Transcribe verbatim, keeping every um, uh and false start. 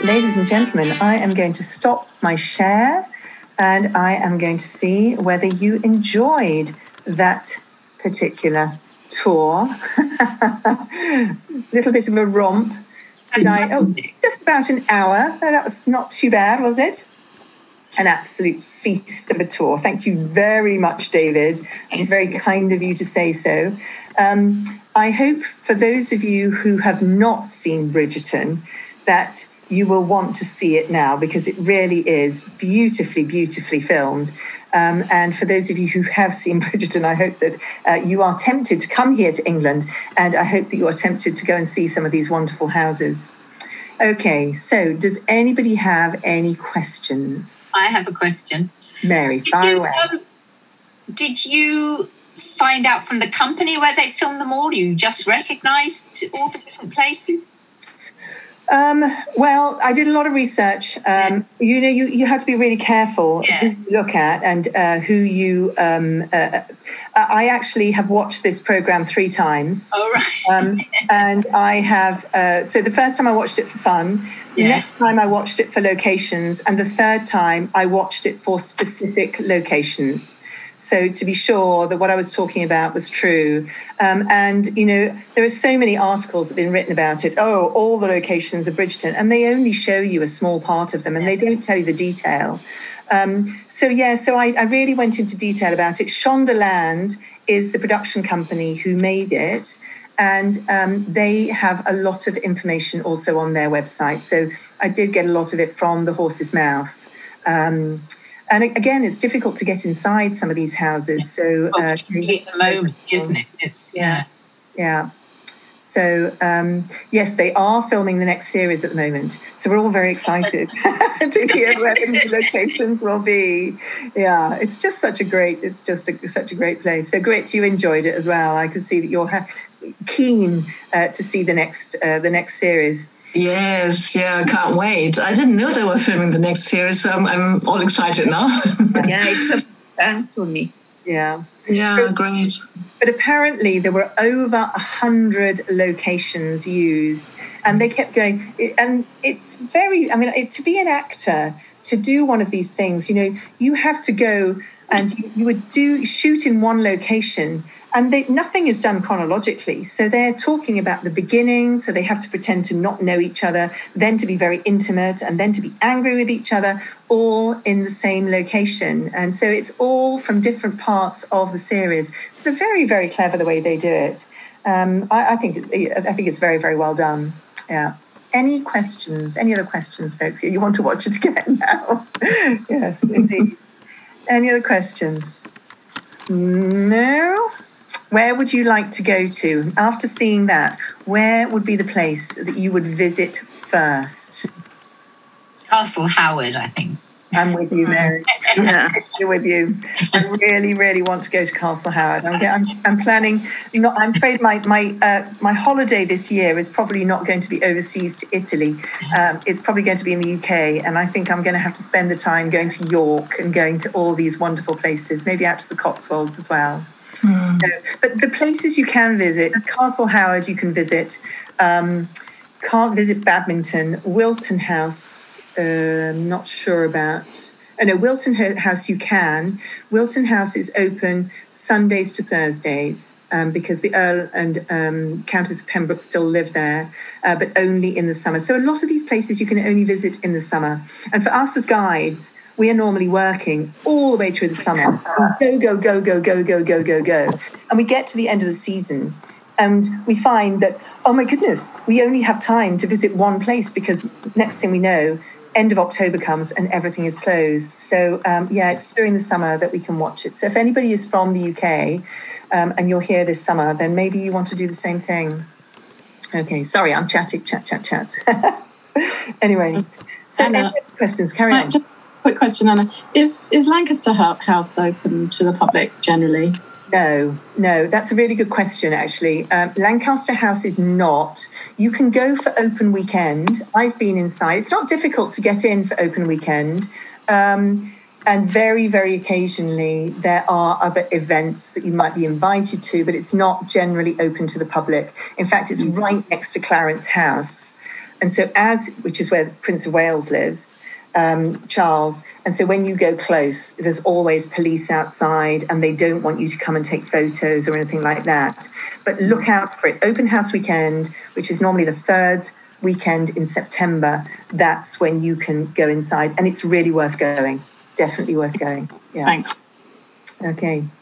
ladies and gentlemen, I am going to stop my share and I am going to see whether you enjoyed that particular tour. Little bit of a romp. Did I? Oh, just about an hour. Oh, that was not too bad, was it? An absolute feast of a tour. Thank you very much, David. It's very kind of you to say so. Um, I hope for those of you who have not seen Bridgerton that you will want to see it now, because it really is beautifully, beautifully filmed. Um, and for those of you who have seen Bridgerton, I hope that uh, you are tempted to come here to England, and I hope that you are tempted to go and see some of these wonderful houses. Okay, so does anybody have any questions? I have a question. Mary, fire away. Um, did you find out from the company where they filmed them all? You just recognised all the different places? Um, well, I did a lot of research. Um, you know, you, you have to be really careful Yeah. who you look at and uh, who you... Um, uh, I actually have watched this programme three times. Oh, right. Um, and I have... Uh, so the first time I watched it for fun. The Yeah. next time I watched it for locations. And the third time I watched it for specific locations. So to be sure that what I was talking about was true. Um, and, you know, there are so many articles that have been written about it. Oh, all the locations of Bridgerton. And they only show you a small part of them and they don't tell you the detail. Um, so, yeah, so I, I really went into detail about it. Shondaland is the production company who made it. And um, they have a lot of information also on their website. So I did get a lot of it from the horse's mouth. Um And again, it's difficult to get inside some of these houses. So Well, uh, particularly at the moment, isn't it? It's yeah. yeah. So um, yes, they are filming the next series at the moment. So we're all very excited to hear where the new locations will be. Yeah, it's just such a great. It's just a, such a great place. So great, you enjoyed it as well. I can see that you're ha- keen uh, to see the next uh, the next series. Yes, yeah, I can't wait. I didn't know they were filming the next series, so I'm, I'm all excited now. Yeah, it's a Anthony. Yeah. Yeah, So- great. But apparently there were over a hundred locations used, and they kept going. It- And it's very, I mean, it, to be an actor, to do one of these things, you know, you have to go and you, you would do shoot in one location, and they, nothing is done chronologically. So they're talking about the beginning, so they have to pretend to not know each other, then to be very intimate, and then to be angry with each other, all in the same location. And so it's all from different parts of the series. So they're very, very clever the way they do it. Um, I, I think it's, I think it's very, very well done. Yeah. Any questions? Any other questions, folks? You want to watch it again now? Yes, indeed. Any other questions? No? Where would you like to go to? After seeing that, where would be the place that you would visit first? Castle Howard, I think. I'm with you, Mary. Yeah. I'm with you. I really, really want to go to Castle Howard. I'm, I'm, I'm planning. Not. I'm afraid my my uh, my holiday this year is probably not going to be overseas to Italy. Um, it's probably going to be in the U K, and I think I'm going to have to spend the time going to York and going to all these wonderful places. Maybe out to the Cotswolds as well. Mm. So, but the places you can visit, Castle Howard, you can visit. Um, can't visit Badminton. Wilton House. Uh, not sure about. Oh no, Wilton House you can. Wilton House is open Sundays to Thursdays um, because the Earl and um, Countess of Pembroke still live there, uh, but only in the summer. So a lot of these places you can only visit in the summer. And for us as guides, we are normally working all the way through the summer. Go, go, go, go, go, go, go, go, go. And we get to the end of the season and we find that, oh my goodness, we only have time to visit one place because next thing we know, end of October comes and everything is closed. So, um, yeah, it's during the summer that we can watch it. So if anybody is from the U K um, and you're here this summer, then maybe you want to do the same thing. Okay, sorry, I'm chatting, chat, chat, chat. Anyway, so Anna, any other questions? Carry on. Right, just a quick question, Anna. Is, is Lancaster House open to the public generally? No, no, that's a really good question, actually. Um, Lancaster House is not. You can go for open weekend. I've been inside. It's not difficult to get in for open weekend. Um, and very, very occasionally, there are other events that you might be invited to, but it's not generally open to the public. In fact, it's right next to Clarence House. And so as, which is where the Prince of Wales lives, um, Charles. And so when you go close, there's always police outside and they don't want you to come and take photos or anything like that. But look out for it. Open House Weekend, which is normally the third weekend in September, that's when you can go inside. And it's really worth going. Definitely worth going. Yeah. Thanks. Okay.